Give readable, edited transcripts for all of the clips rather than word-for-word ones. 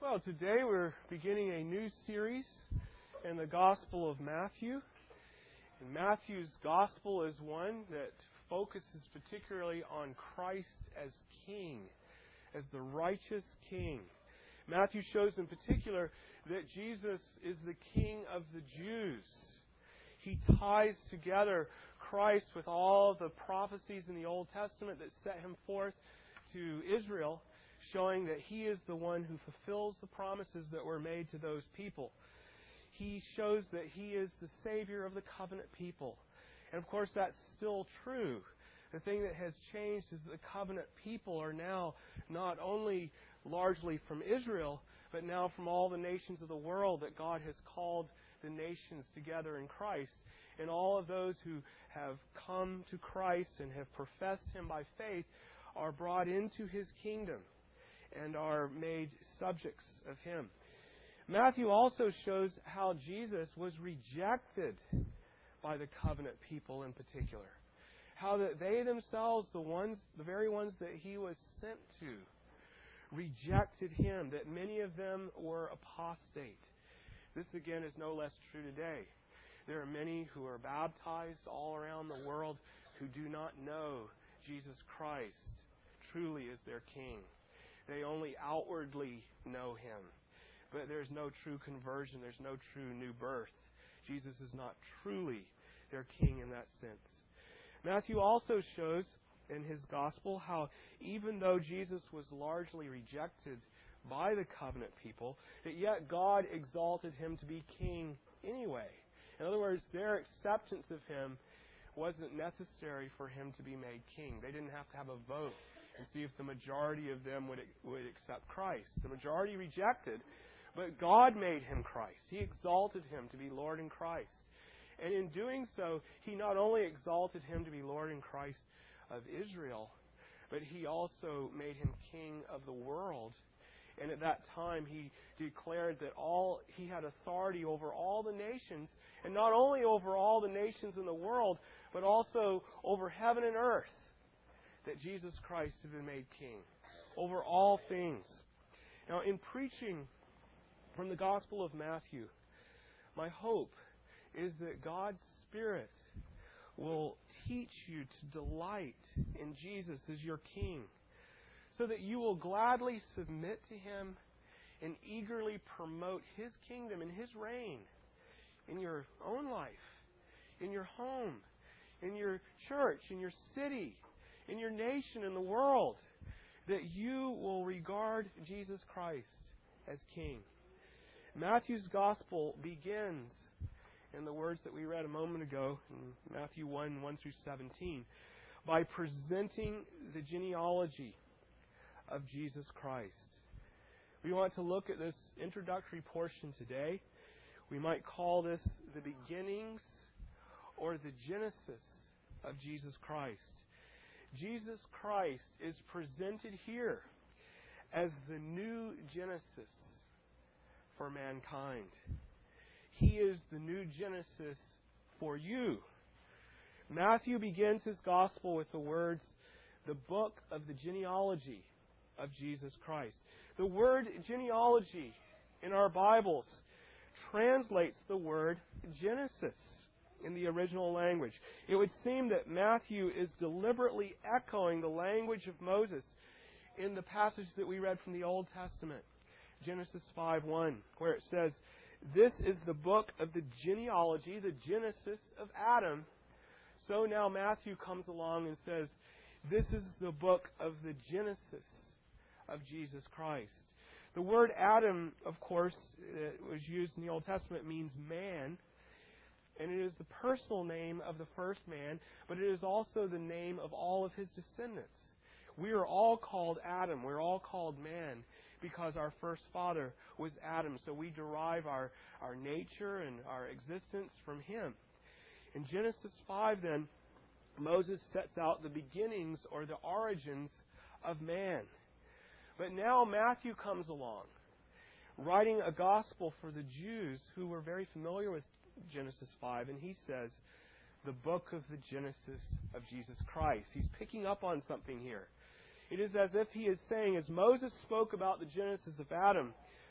Well, today we're beginning a new series in the Gospel of Matthew. And Matthew's Gospel is one that focuses particularly on Christ as King, as the righteous King. Matthew shows in particular that Jesus is the King of the Jews. He ties together Christ with all the prophecies in the Old Testament that set him forth to Israel, showing that He is the one who fulfills the promises that were made to those people. He shows that He is the Savior of the covenant people. And of course that's still true. The thing that has changed is that the covenant people are now not only largely from Israel, but now from all the nations of the world, that God has called the nations together in Christ. And all of those who have come to Christ and have professed Him by faith are brought into His kingdom and are made subjects of Him. Matthew also shows how Jesus was rejected by the covenant people in particular. How that they themselves, the very ones that He was sent to, rejected Him, that many of them were apostate. This again is no less true today. There are many who are baptized all around the world who do not know Jesus Christ truly as their King. They only outwardly know Him. But there's no true conversion. There's no true new birth. Jesus is not truly their King in that sense. Matthew also shows in his Gospel how even though Jesus was largely rejected by the covenant people, that yet God exalted Him to be King anyway. In other words, their acceptance of Him wasn't necessary for Him to be made King. They didn't have to have a vote and see if the majority of them would accept Christ. The majority rejected, but God made Him Christ. He exalted Him to be Lord in Christ. And in doing so, He not only exalted Him to be Lord in Christ of Israel, but He also made Him King of the world. And at that time, He declared that He had authority over all the nations, and not only over all the nations in the world, but also over heaven and earth, that Jesus Christ had been made King over all things. Now, in preaching from the Gospel of Matthew, my hope is that God's Spirit will teach you to delight in Jesus as your King, so that you will gladly submit to Him and eagerly promote His kingdom and His reign in your own life, in your home, in your church, in your city, in your nation, in the world, that you will regard Jesus Christ as King. Matthew's Gospel begins in the words that we read a moment ago in Matthew 1 through 17, by presenting the genealogy of Jesus Christ. We want to look at this introductory portion today. We might call this the beginnings or the genesis of Jesus Christ. Jesus Christ is presented here as the new Genesis for mankind. He is the new Genesis for you. Matthew begins his Gospel with the words, the book of the genealogy of Jesus Christ. The word genealogy in our Bibles translates the word Genesis in the original language. It would seem that Matthew is deliberately echoing the language of Moses in the passage that we read from the Old Testament, Genesis 5:1, where it says, "This is the book of the genealogy, the Genesis of Adam." So now Matthew comes along and says, this is the book of the Genesis of Jesus Christ. The word Adam, of course, that was used in the Old Testament, means man. And it is the personal name of the first man, but it is also the name of all of his descendants. We are all called Adam. We're all called man because our first father was Adam. So we derive our nature and our existence from him. In Genesis 5, then, Moses sets out the beginnings or the origins of man. But now Matthew comes along, writing a gospel for the Jews who were very familiar with Genesis 5, and he says, the book of the Genesis of Jesus Christ. He's picking up on something here. It is as if he is saying, as Moses spoke about the Genesis of Adam,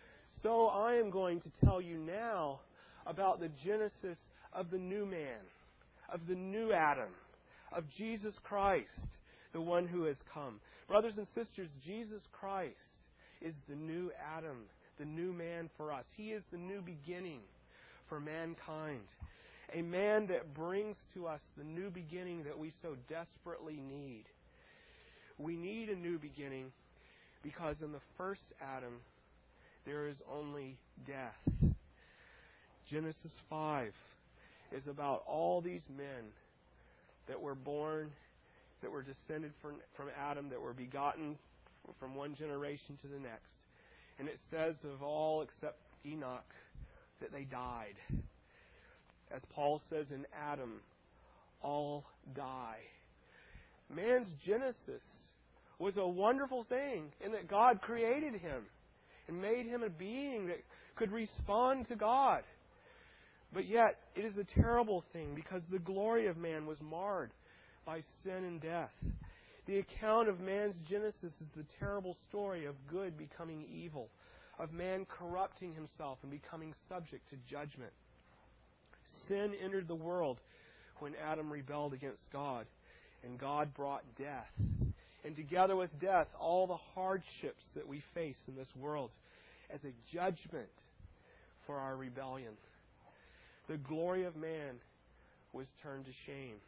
so I am going to tell you now about the genesis of the new man, of the new Adam, of Jesus Christ, the one who has come. Brothers and sisters, Jesus Christ is the new Adam, the new man for us. He is the new beginning for mankind. A man that brings to us the new beginning that we so desperately need. We need a new beginning because in the first Adam, there is only death. Genesis 5 is about all these men that were born, that were descended from Adam, that were begotten from one generation to the next. And it says of all except Enoch that they died. As Paul says in Adam, all die. Man's genesis was a wonderful thing in that God created him and made him a being that could respond to God. But yet, it is a terrible thing because the glory of man was marred by sin and death. The account of man's genesis is the terrible story of good becoming evil, of man corrupting himself and becoming subject to judgment. Sin entered the world when Adam rebelled against God, and God brought death. And together with death, all the hardships that we face in this world as a judgment for our rebellion. The glory of man was turned to shame.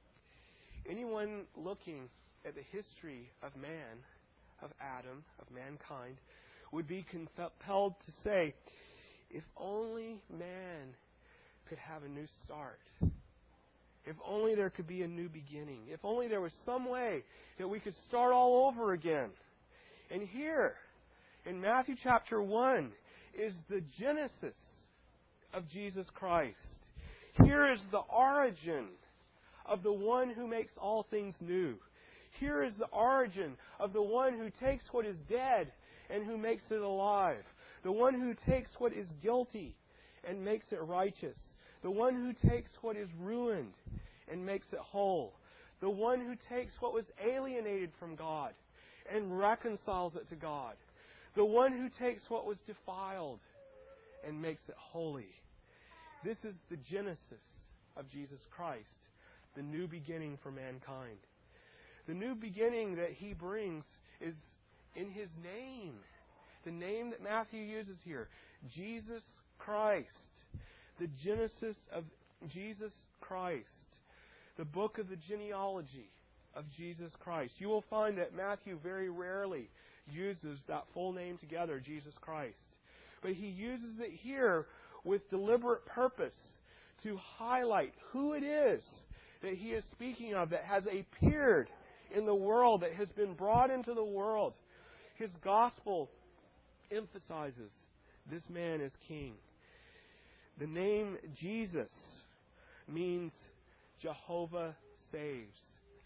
Anyone looking at the history of man, of Adam, of mankind, would be compelled to say, if only man could have a new start. If only there could be a new beginning. If only there was some way that we could start all over again. And here, in Matthew chapter 1, is the genesis of Jesus Christ. Here is the origin of the one who makes all things new. Here is the origin of the one who takes what is dead and who makes it alive. The one who takes what is guilty and makes it righteous. The one who takes what is ruined and makes it whole. The one who takes what was alienated from God and reconciles it to God. The one who takes what was defiled and makes it holy. This is the genesis of Jesus Christ, the new beginning for mankind. The new beginning that He brings is in His name. The name that Matthew uses here, Jesus Christ. The genesis of Jesus Christ. The book of the genealogy of Jesus Christ. You will find that Matthew very rarely uses that full name together, Jesus Christ. But he uses it here with deliberate purpose to highlight who it is that he is speaking of, that has appeared in the world, that has been brought into the world. His gospel emphasizes this man is king. The name Jesus means Jehovah saves.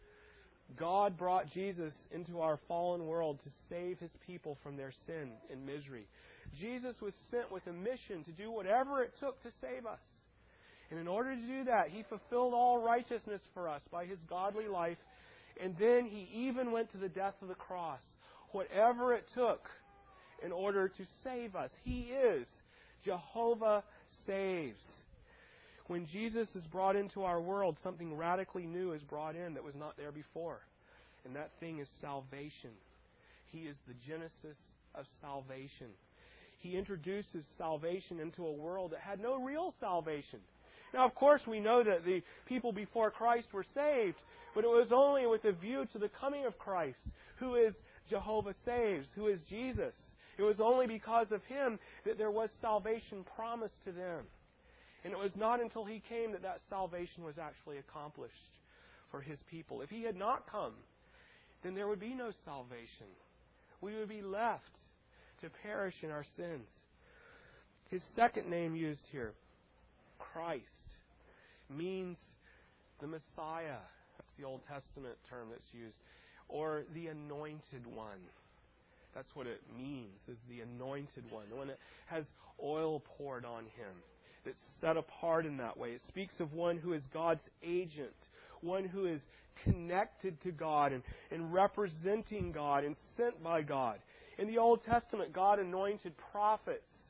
God brought Jesus into our fallen world to save His people from their sin and misery. Jesus was sent with a mission to do whatever it took to save us. And in order to do that, He fulfilled all righteousness for us by His godly life. And then He even went to the death of the cross. Whatever it took in order to save us. He is Jehovah saves. When Jesus is brought into our world, something radically new is brought in that was not there before. And that thing is salvation. He is the genesis of salvation. He introduces salvation into a world that had no real salvation. Now, of course, we know that the people before Christ were saved, but it was only with a view to the coming of Christ, who is Jehovah saves, who is Jesus. It was only because of Him that there was salvation promised to them. And it was not until He came that that salvation was actually accomplished for His people. If He had not come, then there would be no salvation. We would be left to perish in our sins. His second name used here, Christ, means the Messiah. That's the Old Testament term that's used. Or the Anointed One. That's what it means, is the Anointed One. The one that has oil poured on Him. That's set apart in that way. It speaks of one who is God's agent. One who is connected to God and representing God and sent by God. In the Old Testament, God anointed prophets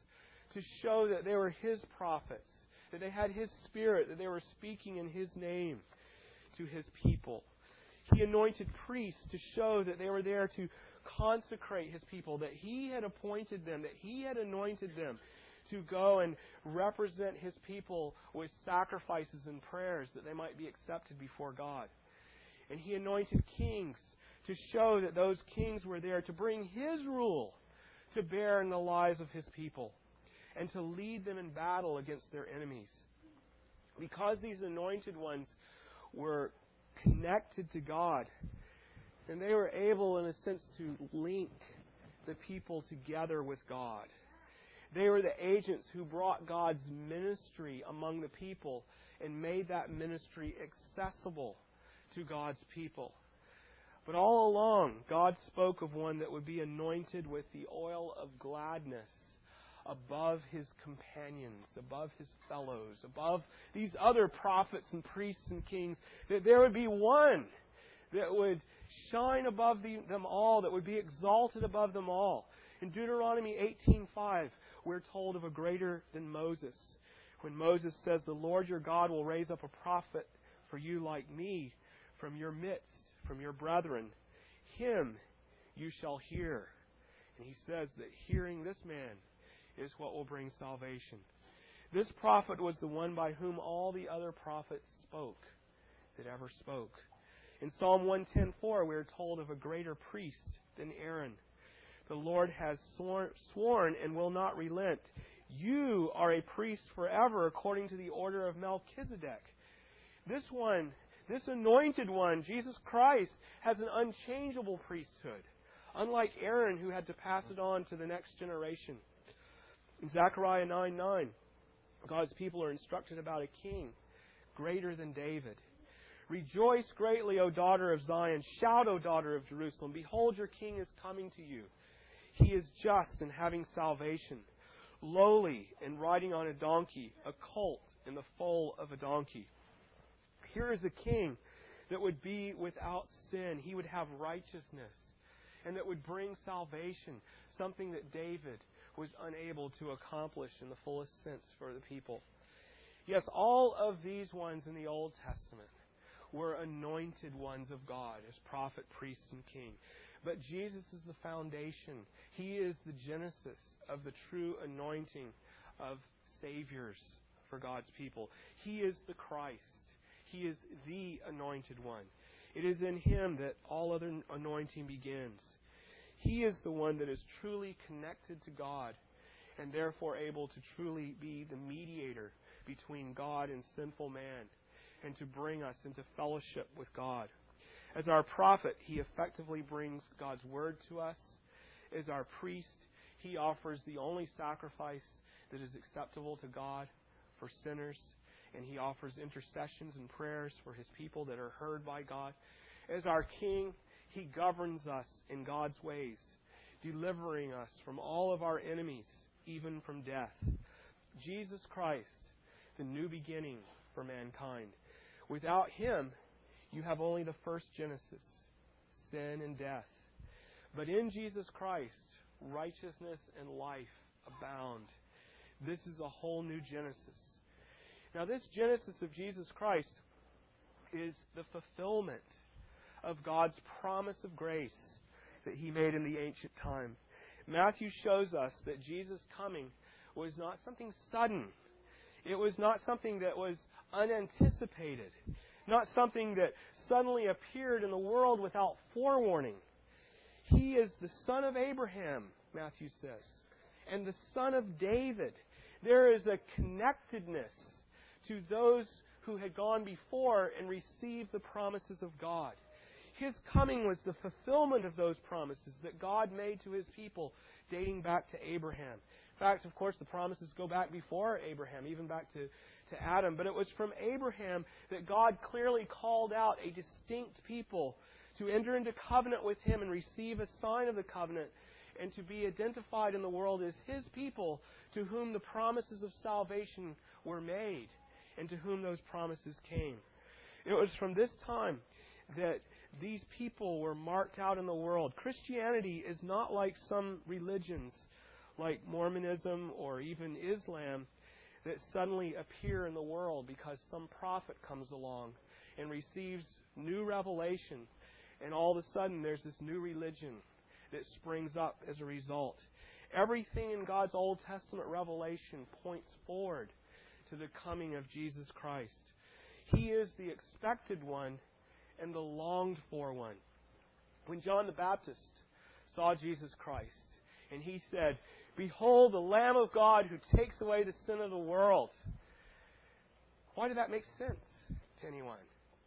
to show that they were His prophets, that they had His Spirit, that they were speaking in His name to His people. He anointed priests to show that they were there to consecrate His people, that He had appointed them, that He had anointed them to go and represent His people with sacrifices and prayers that they might be accepted before God. And He anointed kings to show that those kings were there to bring His rule to bear in the lives of His people and to lead them in battle against their enemies. Because these anointed ones were connected to God, and they were able, in a sense, to link the people together with God. They were the agents who brought God's ministry among the people and made that ministry accessible to God's people. But all along, God spoke of one that would be anointed with the oil of gladness above his companions, above his fellows, above these other prophets and priests and kings, that there would be one that would shine above them all, that would be exalted above them all. In Deuteronomy 18:5, we're told of a greater than Moses. When Moses says, "The Lord your God will raise up a prophet for you like me from your midst, from your brethren. Him you shall hear." And he says that hearing this man is what will bring salvation. This prophet was the one by whom all the other prophets spoke that ever spoke. In Psalm 110:4, we are told of a greater priest than Aaron. The Lord has sworn and will not relent. You are a priest forever according to the order of Melchizedek. This one, this anointed one, Jesus Christ, has an unchangeable priesthood, unlike Aaron, who had to pass it on to the next generation. In Zechariah 9:9, God's people are instructed about a king greater than David. "Rejoice greatly, O daughter of Zion. Shout, O daughter of Jerusalem. Behold, your king is coming to you. He is just and having salvation, lowly and riding on a donkey, a colt in the foal of a donkey." Here is a king that would be without sin. He would have righteousness and that would bring salvation, something that David was unable to accomplish in the fullest sense for the people. Yes, all of these ones in the Old Testament were anointed ones of God as prophet, priest, and king. But Jesus is the foundation. He is the genesis of the true anointing of saviors for God's people. He is the Christ. He is the anointed one. It is in Him that all other anointing begins. He is the one that is truly connected to God and therefore able to truly be the mediator between God and sinful man and to bring us into fellowship with God. As our prophet, He effectively brings God's word to us. As our priest, He offers the only sacrifice that is acceptable to God for sinners, and He offers intercessions and prayers for His people that are heard by God. As our king, He governs us in God's ways, delivering us from all of our enemies, even from death. Jesus Christ, the new beginning for mankind. Without Him, you have only the first Genesis, sin and death. But in Jesus Christ, righteousness and life abound. This is a whole new Genesis. Now, this Genesis of Jesus Christ is the fulfillment of God's promise of grace that He made in the ancient time. Matthew shows us that Jesus' coming was not something sudden. It was not something that was unanticipated. Not something that suddenly appeared in the world without forewarning. He is the son of Abraham, Matthew says, and the son of David. There is a connectedness to those who had gone before and received the promises of God. His coming was the fulfillment of those promises that God made to His people dating back to Abraham. In fact, of course, the promises go back before Abraham, even back to Adam. But it was from Abraham that God clearly called out a distinct people to enter into covenant with Him and receive a sign of the covenant and to be identified in the world as His people to whom the promises of salvation were made and to whom those promises came. It was from this time that these people were marked out in the world. Christianity is not like some religions, like Mormonism or even Islam that suddenly appear in the world because some prophet comes along and receives new revelation, and all of a sudden there's this new religion that springs up as a result. Everything in God's Old Testament revelation points forward to the coming of Jesus Christ. He is the expected one and the longed for one. When John the Baptist saw Jesus Christ, and he said, "Behold, the Lamb of God who takes away the sin of the world." Why did that make sense to anyone?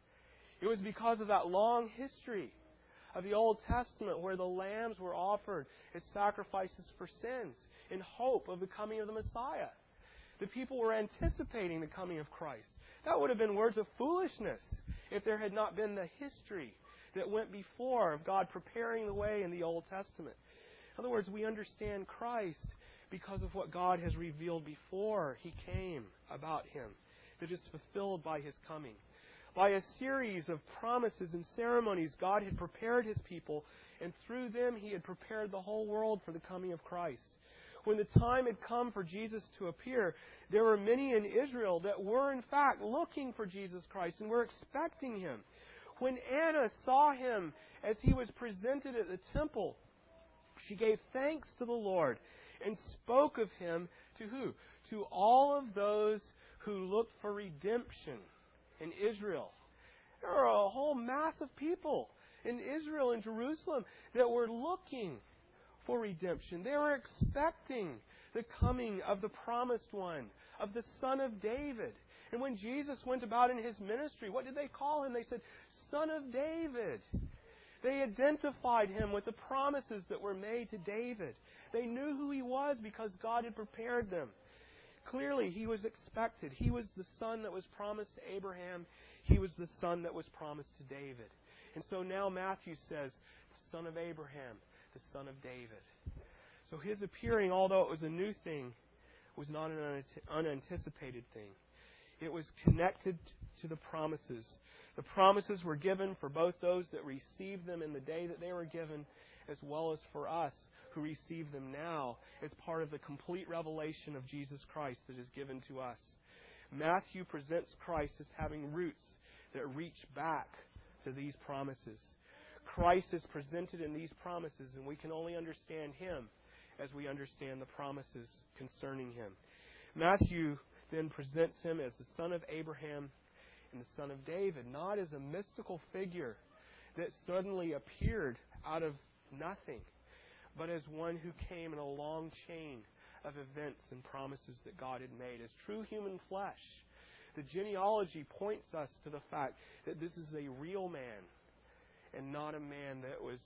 It was because of that long history of the Old Testament where the lambs were offered as sacrifices for sins in hope of the coming of the Messiah. The people were anticipating the coming of Christ. That would have been words of foolishness if there had not been the history that went before of God preparing the way in the Old Testament. In other words, we understand Christ because of what God has revealed before He came about Him, that is fulfilled by His coming. By a series of promises and ceremonies, God had prepared His people, and through them He had prepared the whole world for the coming of Christ. When the time had come for Jesus to appear, there were many in Israel that were in fact looking for Jesus Christ and were expecting Him. When Anna saw Him as He was presented at the temple, she gave thanks to the Lord and spoke of Him to who? To all of those who looked for redemption in Israel. There were a whole mass of people in Israel and Jerusalem that were looking for redemption. They were expecting the coming of the promised one, of the Son of David. And when Jesus went about in His ministry, what did they call Him? They said, Son of David. They identified Him with the promises that were made to David. They knew who He was because God had prepared them. Clearly, He was expected. He was the son that was promised to Abraham. He was the son that was promised to David. And so now Matthew says, the son of Abraham, the son of David. So His appearing, although it was a new thing, was not an unanticipated thing. It was connected to the promises. The promises were given for both those that received them in the day that they were given, as well as for us who receive them now as part of the complete revelation of Jesus Christ that is given to us. Matthew presents Christ as having roots that reach back to these promises. Christ is presented in these promises, and we can only understand Him as we understand the promises concerning Him. Matthew then presents Him as the son of Abraham and the son of David, not as a mystical figure that suddenly appeared out of nothing, but as one who came in a long chain of events and promises that God had made. As true human flesh, the genealogy points us to the fact that this is a real man and not a man that was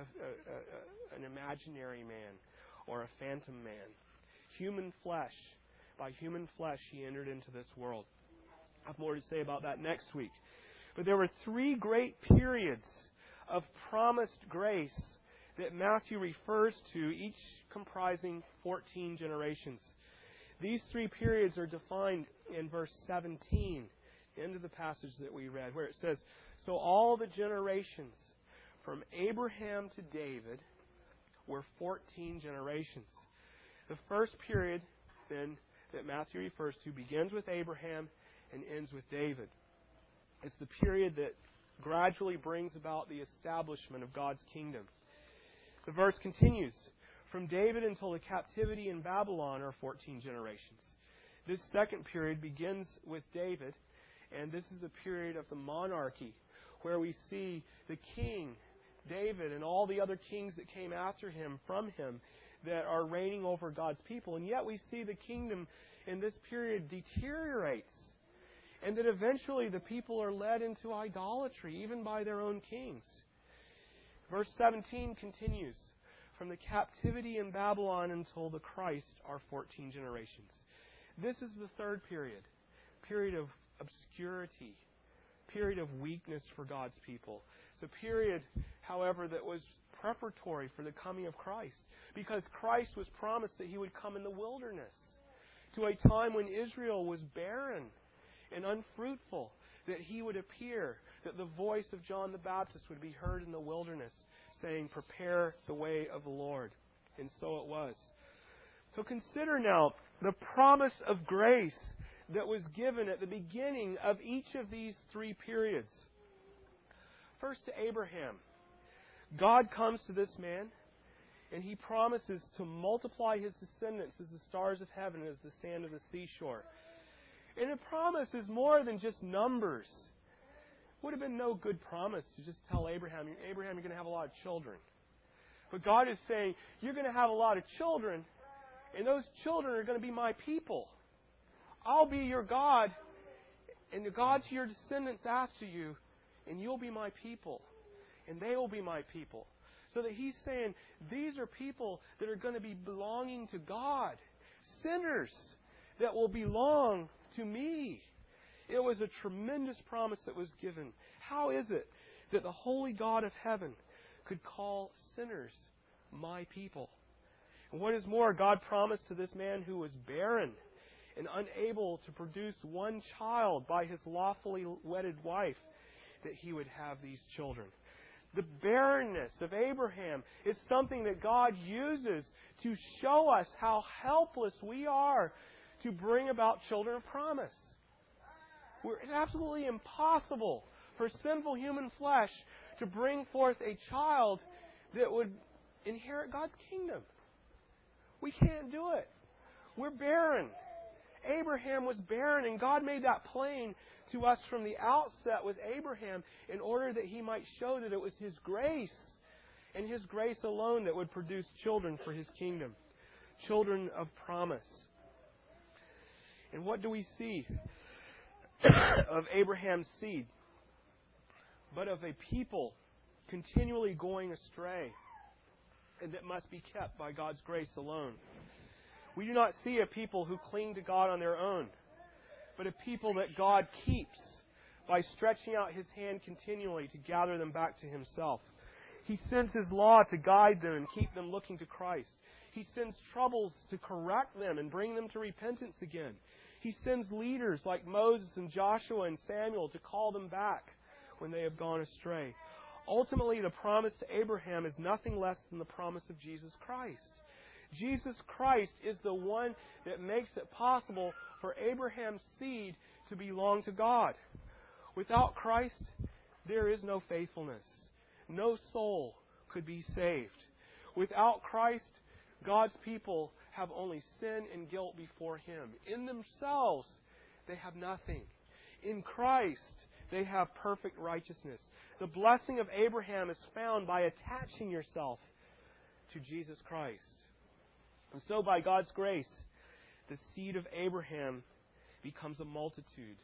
an imaginary man or a phantom man. Human flesh. By human flesh, He entered into this world. I have more to say about that next week. But there were three great periods of promised grace that Matthew refers to, each comprising 14 generations. These three periods are defined in verse 17, the end of the passage that we read, where it says, "So all the generations from Abraham to David were 14 generations." The first period, then, that Matthew refers to begins with Abraham and ends with David. It's the period that gradually brings about the establishment of God's kingdom. The verse continues, "From David until the captivity in Babylon are 14 generations." This second period begins with David, and this is a period of the monarchy, where we see the king, David, and all the other kings that came after him, from him, that are reigning over God's people. And yet we see the kingdom in this period deteriorates, and that eventually the people are led into idolatry, even by their own kings. Verse 17 continues, "From the captivity in Babylon until the Christ are 14 generations." This is the third period of obscurity, period of weakness for God's people. It's a period, however, that was preparatory for the coming of Christ, because Christ was promised that He would come in the wilderness, to a time when Israel was barren and unfruitful, that He would appear, that the voice of John the Baptist would be heard in the wilderness, saying, "Prepare the way of the Lord." And so it was. So consider now the promise of grace that was given at the beginning of each of these three periods. First, to Abraham. God comes to this man, and He promises to multiply his descendants as the stars of heaven, as the sand of the seashore. And a promise is more than just numbers. Would have been no good promise to just tell Abraham, you're going to have a lot of children. But God is saying, you're going to have a lot of children, and those children are going to be my people. I'll be your God, and the gods your descendants after you, and you'll be my people, and they will be my people. So that He's saying, these are people that are going to be belonging to God. Sinners that will belong to me. It was a tremendous promise that was given. How is it that the holy God of heaven could call sinners my people? And what is more, God promised to this man who was barren and unable to produce one child by his lawfully wedded wife that he would have these children. The barrenness of Abraham is something that God uses to show us how helpless we are to bring about children of promise. It's absolutely impossible for sinful human flesh to bring forth a child that would inherit God's kingdom. We can't do it. We're barren. Abraham was barren, and God made that plain to us from the outset with Abraham in order that He might show that it was His grace and His grace alone that would produce children for His kingdom. Children of promise. And what do we see of Abraham's seed? But of a people continually going astray, and that must be kept by God's grace alone. We do not see a people who cling to God on their own, but a people that God keeps by stretching out His hand continually to gather them back to Himself. He sends His law to guide them and keep them looking to Christ. He sends troubles to correct them and bring them to repentance again. He sends leaders like Moses and Joshua and Samuel to call them back when they have gone astray. Ultimately, the promise to Abraham is nothing less than the promise of Jesus Christ. Jesus Christ is the one that makes it possible for Abraham's seed to belong to God. Without Christ, there is no faithfulness. No soul could be saved. Without Christ, God's people have only sin and guilt before Him. In themselves, they have nothing. In Christ, they have perfect righteousness. The blessing of Abraham is found by attaching yourself to Jesus Christ. And so by God's grace, the seed of Abraham becomes a multitude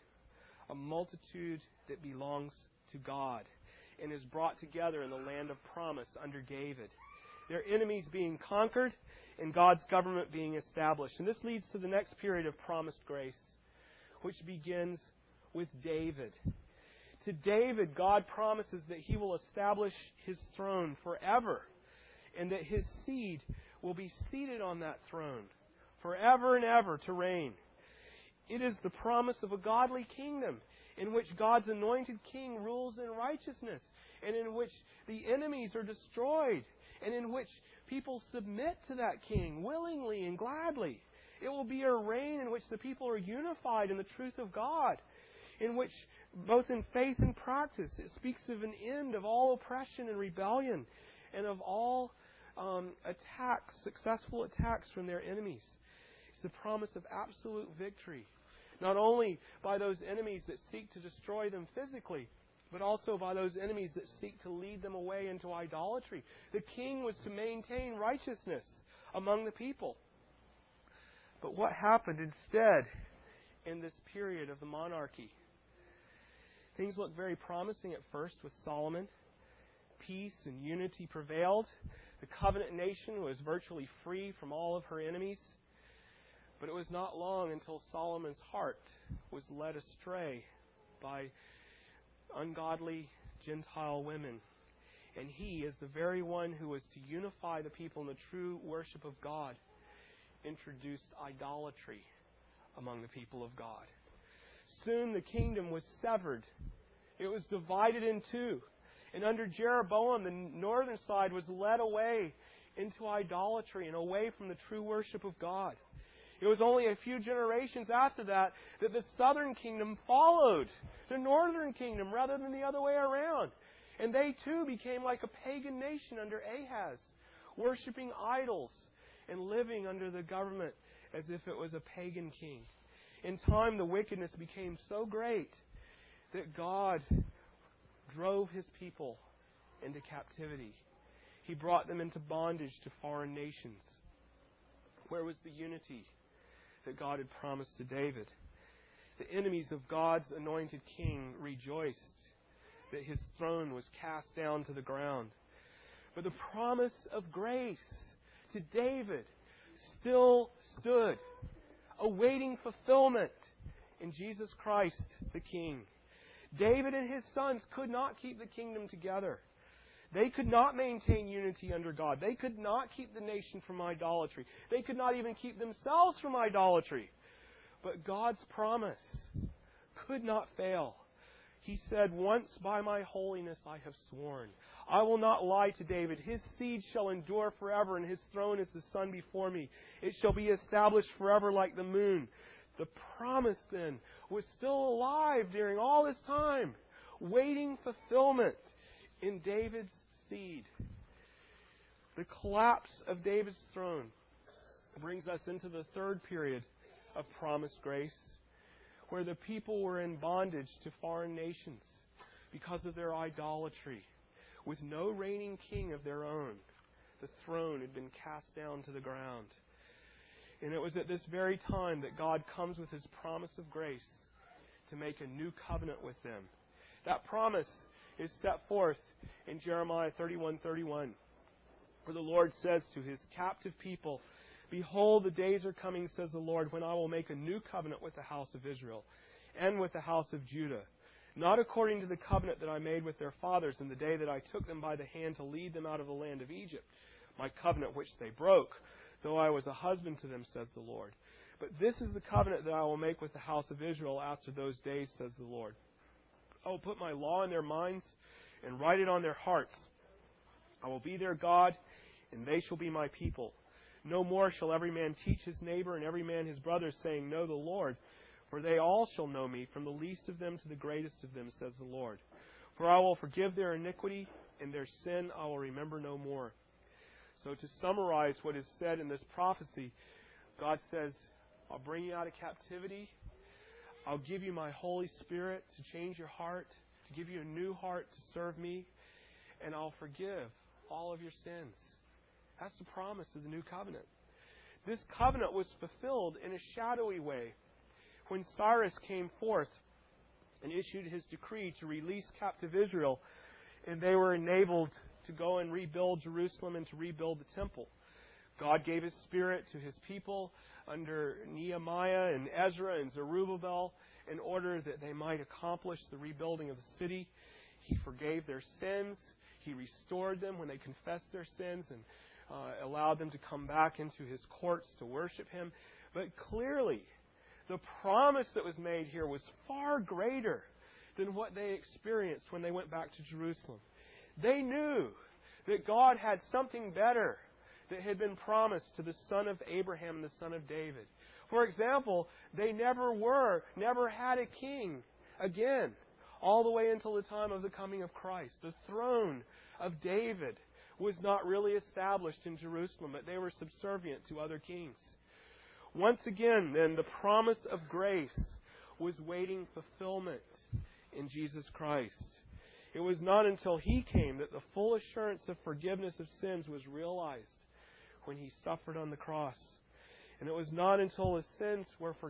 that belongs to God and is brought together in the land of promise under David. Their enemies being conquered and God's government being established. And this leads to the next period of promised grace, which begins with David. To David, God promises that He will establish His throne forever and that His seed will be seated on that throne forever and ever to reign. It is the promise of a godly kingdom in which God's anointed king rules in righteousness and in which the enemies are destroyed and in which people submit to that king willingly and gladly. It will be a reign in which the people are unified in the truth of God, in which, both in faith and practice, it speaks of an end of all oppression and rebellion and of all attacks, successful attacks from their enemies. It's the promise of absolute victory, not only by those enemies that seek to destroy them physically, but also by those enemies that seek to lead them away into idolatry. The king was to maintain righteousness among the people. But what happened instead in this period of the monarchy? Things looked very promising at first with Solomon. Peace and unity prevailed. The covenant nation was virtually free from all of her enemies. But it was not long until Solomon's heart was led astray by ungodly Gentile women. And he, as the very one who was to unify the people in the true worship of God, introduced idolatry among the people of God. Soon the kingdom was severed. It was divided in two. And under Jeroboam, the northern side was led away into idolatry and away from the true worship of God. It was only a few generations after that that the southern kingdom followed the northern kingdom rather than the other way around. And they too became like a pagan nation under Ahaz, worshiping idols and living under the government as if it was a pagan king. In time, the wickedness became so great that God drove His people into captivity. He brought them into bondage to foreign nations. Where was the unity that God had promised to David? The enemies of God's anointed king rejoiced that his throne was cast down to the ground. But the promise of grace to David still stood, awaiting fulfillment in Jesus Christ the King. David and his sons could not keep the kingdom together. They could not maintain unity under God. They could not keep the nation from idolatry. They could not even keep themselves from idolatry. But God's promise could not fail. He said, "Once by my holiness I have sworn. I will not lie to David. His seed shall endure forever, and his throne is the sun before me. It shall be established forever like the moon." The promise then was still alive during all this time, waiting fulfillment in David's seed. The collapse of David's throne brings us into the third period of promised grace, where the people were in bondage to foreign nations because of their idolatry. With no reigning king of their own, the throne had been cast down to the ground. And it was at this very time that God comes with His promise of grace to make a new covenant with them. That promise is set forth in Jeremiah 31:31, where the Lord says to His captive people, "Behold, the days are coming, says the Lord, when I will make a new covenant with the house of Israel and with the house of Judah, not according to the covenant that I made with their fathers in the day that I took them by the hand to lead them out of the land of Egypt, my covenant which they broke, though I was a husband to them, says the Lord. But this is the covenant that I will make with the house of Israel after those days, says the Lord. I will put my law in their minds and write it on their hearts. I will be their God, and they shall be my people. No more shall every man teach his neighbor and every man his brother, saying, Know the Lord. For they all shall know me, from the least of them to the greatest of them, says the Lord. For I will forgive their iniquity, and their sin I will remember no more." So to summarize what is said in this prophecy, God says, I'll bring you out of captivity. I'll give you my Holy Spirit to change your heart, to give you a new heart to serve me, and I'll forgive all of your sins. That's the promise of the new covenant. This covenant was fulfilled in a shadowy way when Cyrus came forth and issued his decree to release captive Israel, and they were enabled to go and rebuild Jerusalem and to rebuild the temple. God gave His Spirit to His people under Nehemiah and Ezra and Zerubbabel in order that they might accomplish the rebuilding of the city. He forgave their sins. He restored them when they confessed their sins and allowed them to come back into His courts to worship Him. But clearly, the promise that was made here was far greater than what they experienced when they went back to Jerusalem. They knew that God had something better that had been promised to the son of Abraham and the son of David. For example, they never had a king again, all the way until the time of the coming of Christ. The throne of David was not really established in Jerusalem, but they were subservient to other kings. Once again, then, the promise of grace was waiting fulfillment in Jesus Christ. It was not until He came that the full assurance of forgiveness of sins was realized when He suffered on the cross. And it was not until then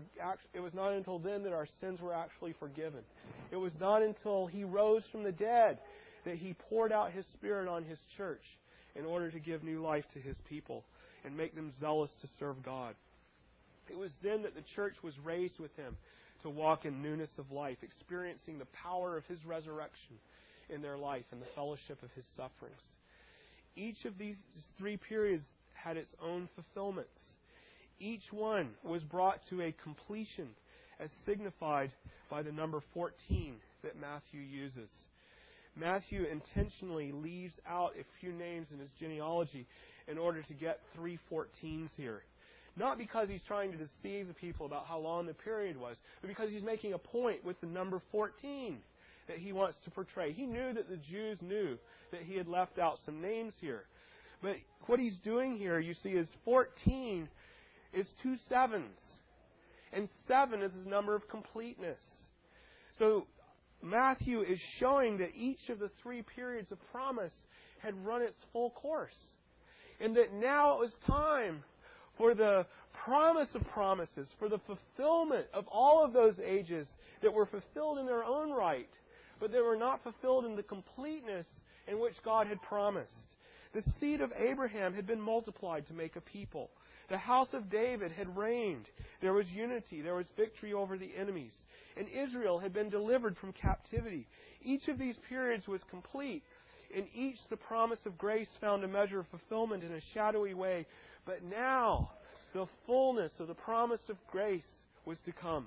that our sins were actually forgiven. It was not until He rose from the dead that He poured out His Spirit on His church in order to give new life to His people and make them zealous to serve God. It was then that the church was raised with Him to walk in newness of life, experiencing the power of His resurrection in their life and the fellowship of His sufferings. Each of these three periods had its own fulfillments. Each one was brought to a completion as signified by the number 14 that Matthew uses. Matthew intentionally leaves out a few names in his genealogy in order to get 3 14s here. Not because he's trying to deceive the people about how long the period was, but because he's making a point with the number 14 that he wants to portray. He knew that the Jews knew that he had left out some names here. But what he's doing here, you see, is 14 is 2 sevens. And 7 is his number of completeness. So Matthew is showing that each of the 3 periods of promise had run its full course. And that now it was time for the promise of promises, for the fulfillment of all of those ages that were fulfilled in their own right, but they were not fulfilled in the completeness in which God had promised. The seed of Abraham had been multiplied to make a people. The house of David had reigned. There was unity. There was victory over the enemies. And Israel had been delivered from captivity. Each of these periods was complete. In each, the promise of grace found a measure of fulfillment in a shadowy way. But now, the fullness of the promise of grace was to come.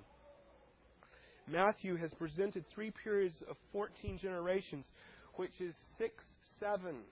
Matthew has presented 3 periods of 14 generations, which is 6 sevens,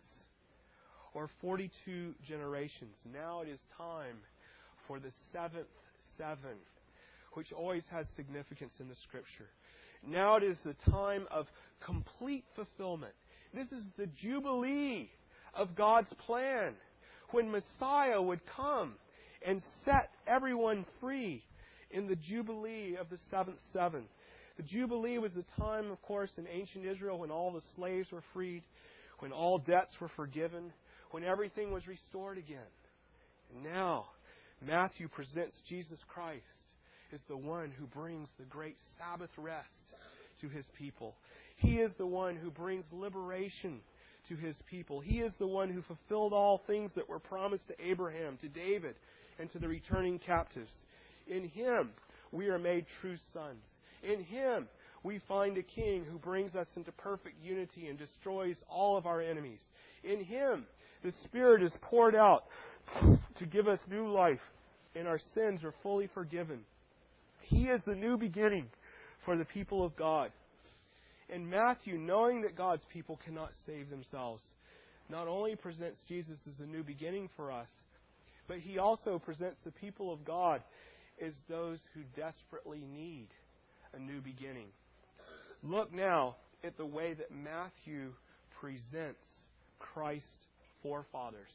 or 42 generations. Now it is time for the 7th seven, which always has significance in the Scripture. Now it is the time of complete fulfillment. This is the Jubilee of God's plan, when Messiah would come and set everyone free in the Jubilee of the 7th seven. The Jubilee was the time, of course, in ancient Israel when all the slaves were freed, when all debts were forgiven, when everything was restored again. And now, Matthew presents Jesus Christ as the one who brings the great Sabbath rest to His people. He is the one who brings liberation to His people. He is the one who fulfilled all things that were promised to Abraham, to David, and to the returning captives. In Him, we are made true sons. In Him, we find a King who brings us into perfect unity and destroys all of our enemies. In Him, the Spirit is poured out to give us new life, and our sins are fully forgiven. He is the new beginning for the people of God. And Matthew, knowing that God's people cannot save themselves, not only presents Jesus as a new beginning for us, but he also presents the people of God as those who desperately need a new beginning. Look now at the way that Matthew presents Christ's forefathers.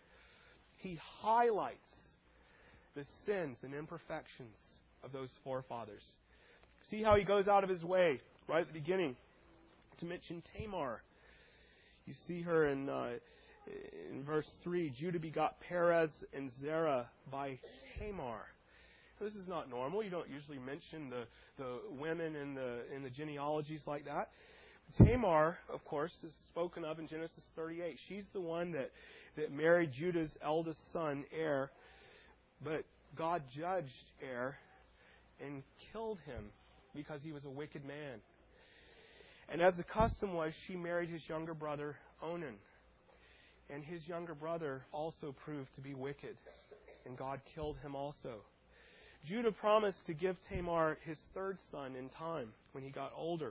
He highlights the sins and imperfections of those forefathers. See how he goes out of his way right at the beginning to mention Tamar. You see her in verse 3. Judah begot Perez and Zerah by Tamar. This is not normal. You don't usually mention the women in the genealogies like that. Tamar, of course, is spoken of in Genesis 38. She's the one that married Judah's eldest son, Er. But God judged Er and killed him because he was a wicked man. And as the custom was, she married his younger brother, Onan. And his younger brother also proved to be wicked. And God killed him also. Judah promised to give Tamar his third son in time when he got older.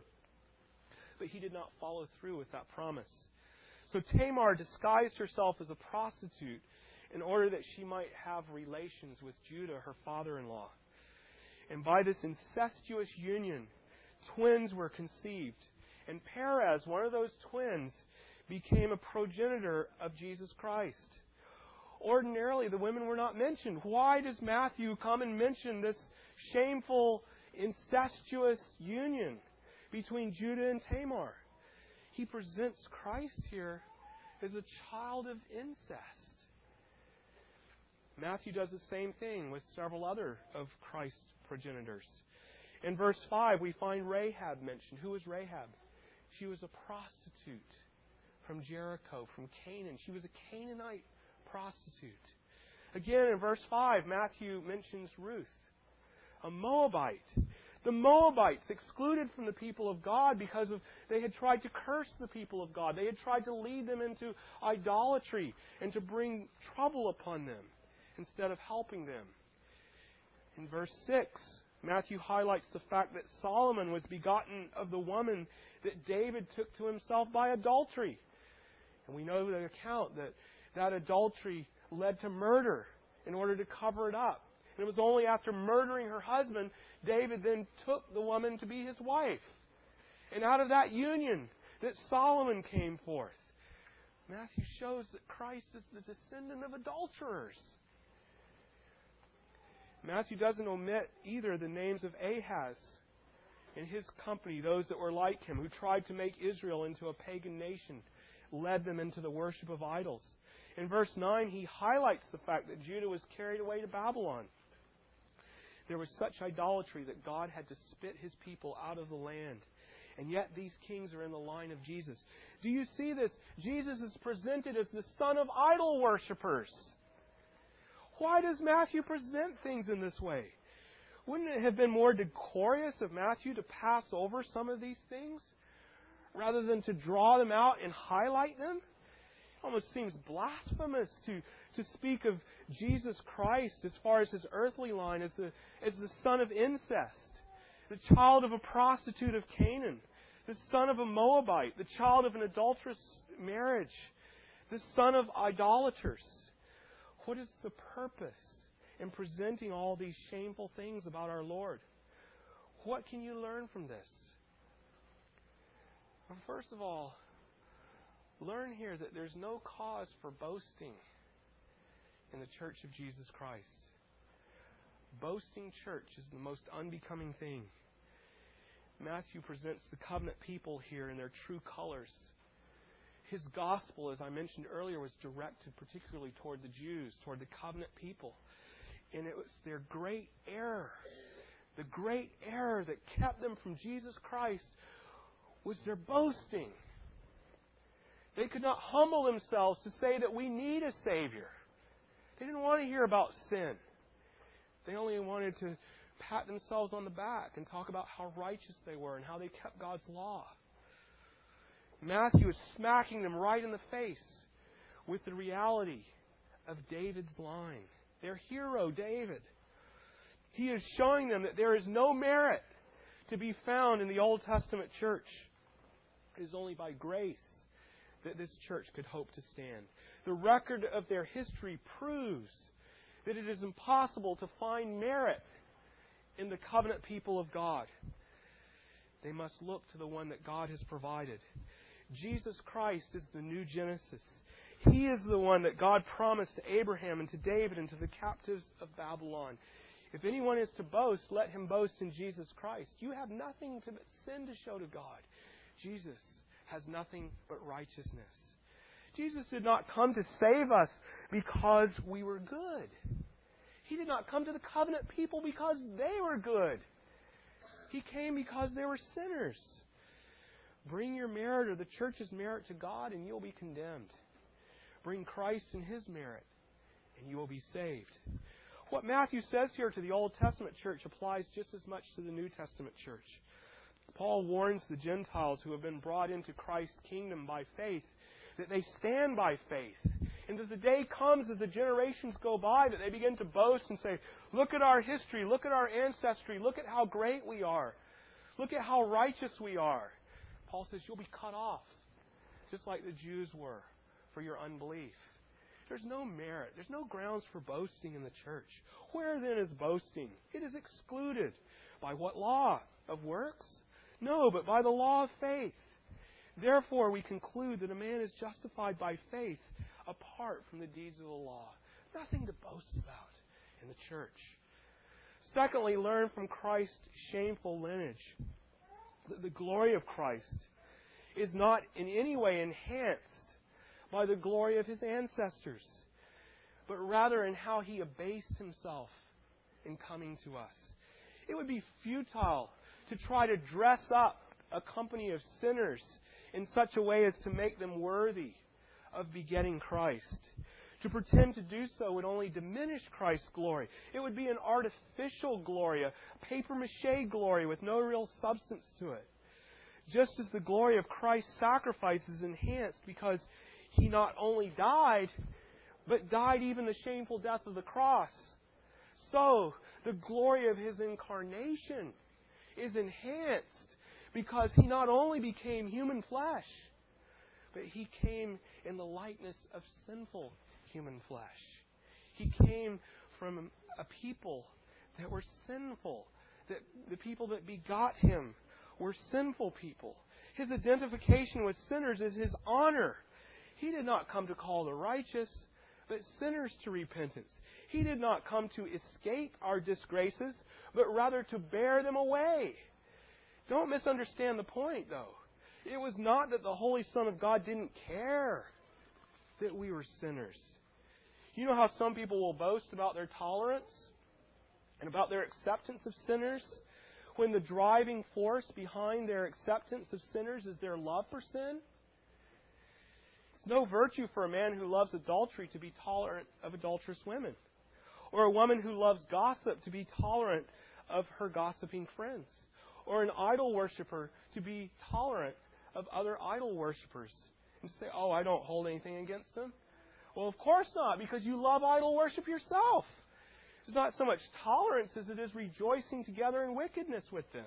But he did not follow through with that promise. So Tamar disguised herself as a prostitute in order that she might have relations with Judah, her father-in-law. And by this incestuous union, twins were conceived. And Perez, one of those twins, became a progenitor of Jesus Christ. Ordinarily, the women were not mentioned. Why does Matthew come and mention this shameful, incestuous union between Judah and Tamar? He presents Christ here as a child of incest. Matthew does the same thing with several other of Christ's progenitors. In verse 5, we find Rahab mentioned. Who was Rahab? She was a prostitute from Jericho, from Canaan. She was a Canaanite prostitute. Again, in verse 5, Matthew mentions Ruth, a Moabite. The Moabites excluded from the people of God because they had tried to curse the people of God. They had tried to lead them into idolatry and to bring trouble upon them instead of helping them. In verse 6, Matthew highlights the fact that Solomon was begotten of the woman that David took to himself by adultery. And we know the account that adultery led to murder in order to cover it up. And it was only after murdering her husband, David then took the woman to be his wife. And out of that union that Solomon came forth. Matthew shows that Christ is the descendant of adulterers. Matthew doesn't omit either the names of Ahaz and his company, those that were like him, who tried to make Israel into a pagan nation, led them into the worship of idols. In verse 9, he highlights the fact that Judah was carried away to Babylon. There was such idolatry that God had to spit His people out of the land. And yet these kings are in the line of Jesus. Do you see this? Jesus is presented as the son of idol worshippers. Why does Matthew present things in this way? Wouldn't it have been more decorous of Matthew to pass over some of these things rather than to draw them out and highlight them? It almost seems blasphemous to speak of Jesus Christ as far as His earthly line as the son of incest, the child of a prostitute of Canaan, the son of a Moabite, the child of an adulterous marriage, the son of idolaters. What is the purpose in presenting all these shameful things about our Lord? What can you learn from this? Well, first of all, learn here that there's no cause for boasting in the Church of Jesus Christ. Boasting church is the most unbecoming thing. Matthew presents the covenant people here in their true colors. His gospel, as I mentioned earlier, was directed particularly toward the Jews, toward the covenant people. And it was their great error. The great error that kept them from Jesus Christ was their boasting. They could not humble themselves to say that we need a Savior. They didn't want to hear about sin. They only wanted to pat themselves on the back and talk about how righteous they were and how they kept God's law. Matthew is smacking them right in the face with the reality of David's line. Their hero, David. He is showing them that there is no merit to be found in the Old Testament church. It is only by grace that this church could hope to stand. The record of their history proves that it is impossible to find merit in the covenant people of God. They must look to the one that God has provided. Jesus Christ is the new Genesis. He is the one that God promised to Abraham and to David and to the captives of Babylon. If anyone is to boast, let him boast in Jesus Christ. You have nothing but sin to show to God. Jesus has nothing but righteousness. Jesus did not come to save us because we were good. He did not come to the covenant people because they were good. He came because they were sinners. Bring your merit or the church's merit to God and you'll be condemned. Bring Christ and His merit and you will be saved. What Matthew says here to the Old Testament church applies just as much to the New Testament church. Paul warns the Gentiles who have been brought into Christ's kingdom by faith that they stand by faith. And that the day comes as the generations go by that they begin to boast and say, look at our history, look at our ancestry, look at how great we are, look at how righteous we are. Paul says you'll be cut off, just like the Jews were for your unbelief. There's no merit. There's no grounds for boasting in the church. Where then is boasting? It is excluded. By what law? Of works? No, but by the law of faith. Therefore, we conclude that a man is justified by faith apart from the deeds of the law. Nothing to boast about in the church. Secondly, learn from Christ's shameful lineage that the glory of Christ is not in any way enhanced by the glory of His ancestors, but rather in how He abased Himself in coming to us. It would be futile to try to dress up a company of sinners in such a way as to make them worthy of begetting Christ. To pretend to do so would only diminish Christ's glory. It would be an artificial glory, a papier-mâché glory with no real substance to it. Just as the glory of Christ's sacrifice is enhanced because He not only died, but died even the shameful death of the cross, so the glory of His incarnation is enhanced because He not only became human flesh, but He came in the likeness of sinful human flesh. He came from a people that were sinful, that the people that begot Him were sinful people. His identification with sinners is His honor. He did not come to call the righteous, but sinners to repentance. He did not come to escape our disgraces, but rather to bear them away. Don't misunderstand the point, though. It was not that the Holy Son of God didn't care that we were sinners. You know how some people will boast about their tolerance and about their acceptance of sinners, when the driving force behind their acceptance of sinners is their love for sin? It's no virtue for a man who loves adultery to be tolerant of adulterous women, or a woman who loves gossip to be tolerant of her gossiping friends, or an idol worshiper to be tolerant of other idol worshippers and say, "Oh, I don't hold anything against them." Well, of course not, because you love idol worship yourself. It's not so much tolerance as it is rejoicing together in wickedness with them.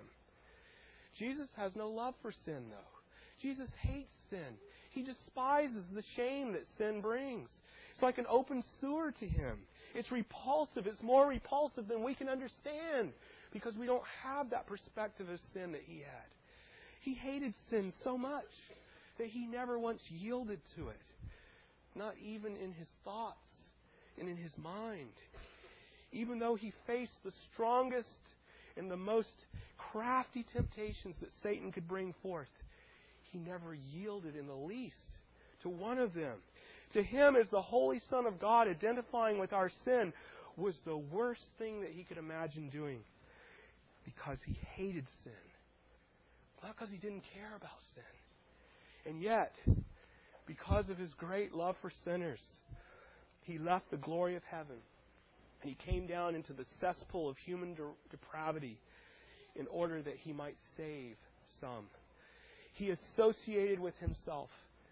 Jesus has no love for sin, though. Jesus hates sin. He despises the shame that sin brings. It's like an open sewer to Him. It's repulsive. It's more repulsive than we can understand, because we don't have that perspective of sin that He had. He hated sin so much that He never once yielded to it, not even in His thoughts and in His mind. Even though He faced the strongest and the most crafty temptations that Satan could bring forth, He never yielded in the least to one of them. To Him, as the Holy Son of God, identifying with our sin was the worst thing that He could imagine doing, because He hated sin. Not because He didn't care about sin. And yet, because of His great love for sinners, He left the glory of heaven and He came down into the cesspool of human depravity in order that He might save some. He associated with Himself.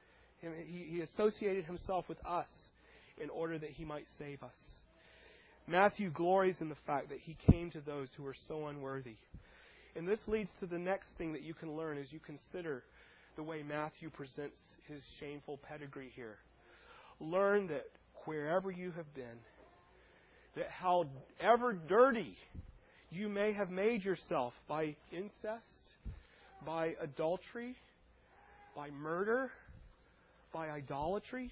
He associated Himself with us in order that He might save us. Matthew glories in the fact that He came to those who were so unworthy. And this leads to the next thing that you can learn as you consider the way Matthew presents his shameful pedigree here. Learn that wherever you have been, that however dirty you may have made yourself by incest, by adultery, by murder, by idolatry,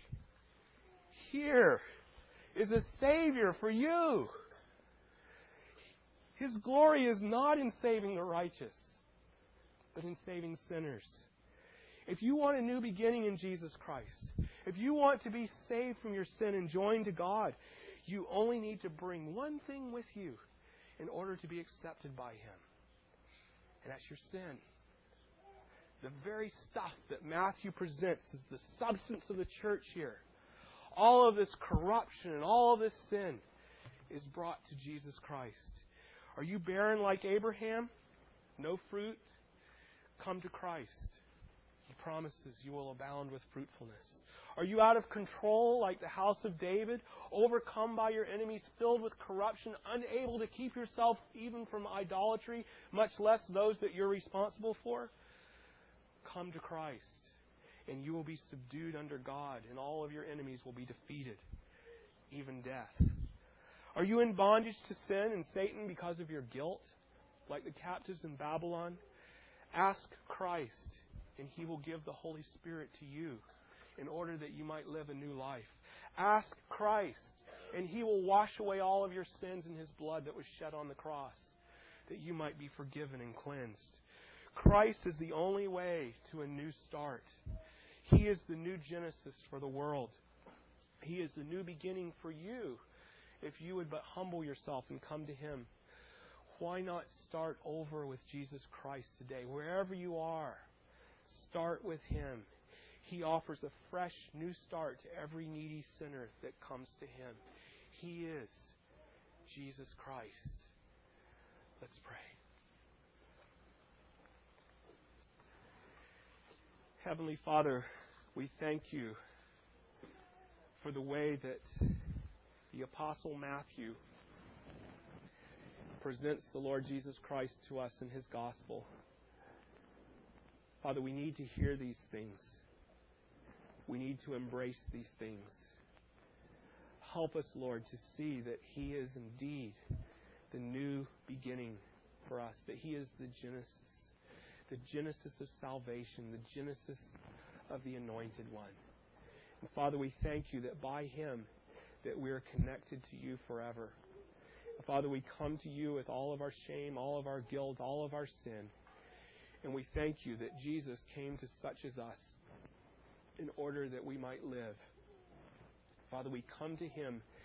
here is a Savior for you. His glory is not in saving the righteous, but in saving sinners. If you want a new beginning in Jesus Christ, if you want to be saved from your sin and joined to God, you only need to bring one thing with you in order to be accepted by Him. And that's your sin. The very stuff that Matthew presents is the substance of the church here. All of this corruption and all of this sin is brought to Jesus Christ. Are you barren like Abraham? No fruit? Come to Christ. He promises you will abound with fruitfulness. Are you out of control like the house of David, overcome by your enemies, filled with corruption, unable to keep yourself even from idolatry, much less those that you're responsible for? Come to Christ, and you will be subdued under God, and all of your enemies will be defeated, even death. Are you in bondage to sin and Satan because of your guilt, like the captives in Babylon? Ask Christ, and He will give the Holy Spirit to you in order that you might live a new life. Ask Christ, and He will wash away all of your sins in His blood that was shed on the cross, that you might be forgiven and cleansed. Christ is the only way to a new start. He is the new Genesis for the world. He is the new beginning for you, if you would but humble yourself and come to Him. Why not start over with Jesus Christ today? Wherever you are, start with Him. He offers a fresh new start to every needy sinner that comes to Him. He is Jesus Christ. Let's pray. Heavenly Father, we thank You for the way that the Apostle Matthew presents the Lord Jesus Christ to us in his gospel. Father, we need to hear these things. We need to embrace these things. Help us, Lord, to see that He is indeed the new beginning for us, that He is the Genesis of salvation, the Genesis of the Anointed One. And Father, we thank You that by Him that we are connected to You forever. And Father, we come to You with all of our shame, all of our guilt, all of our sin. And we thank You that Jesus came to such as us in order that we might live. Father, we come to Him